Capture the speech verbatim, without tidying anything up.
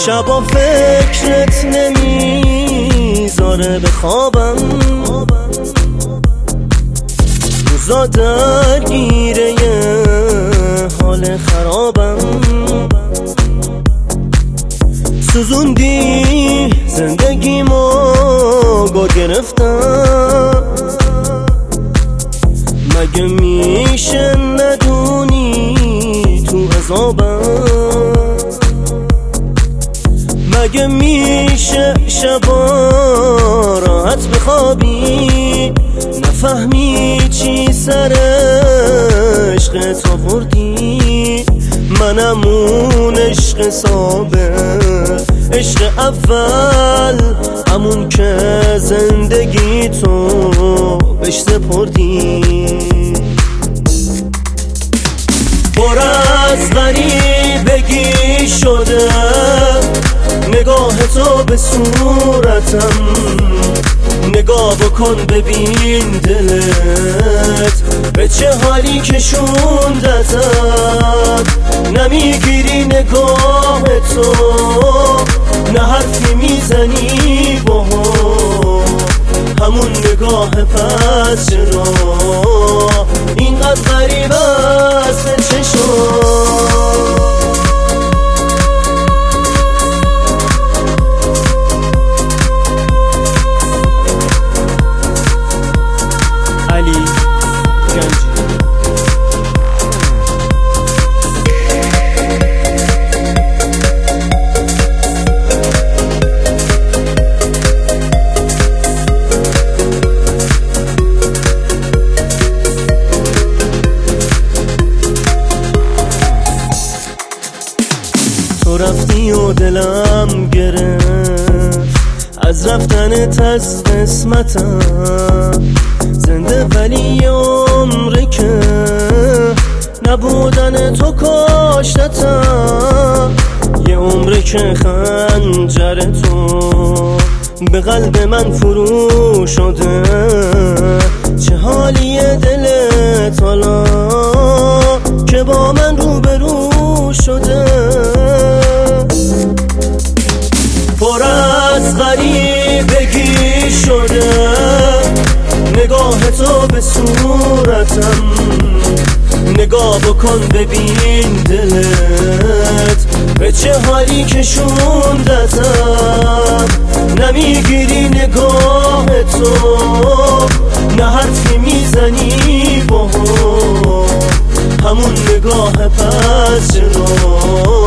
شبا فکرت نمیذاره بخوابم، روزا درگیره حال خرابم. سوزوندی زندگیمو گا گرفتم، مگه میشه ندونی تو عذابم؟ مگه میشه شبا راحت بخوابی، نفهمی چی سر عشقت آوردی؟ منم اون عشق ثابت، عشق اول، همون که زندگی تو بهش سپردی. پر از غریبگی شده نگاه تو به صورتم، نگاه بکن ببین دلت به چه حالی کشوندتم. نمیگیری نگاه تو، نه حرفی میزنی با همون نگاه، پس چرا اینقدر غریب است به چشم؟ علی گنجی. تو رفتی و دلم گرفت از رفتنت از قسمتم، زنده ولی عمری که نبودن تو کاشتتم. یه عمری که خنجر تو به قلب من فرو شده، چه حالیه دلت حالا که با من روبرو شده؟ پر از غریبگی شده نگاه تو به صورتم، نگاه بکن ببین دلت به چه حالی کشوندتم. نمیگیری نگاه تو، نه حرفی میزنی با همون نگاه، پس چرا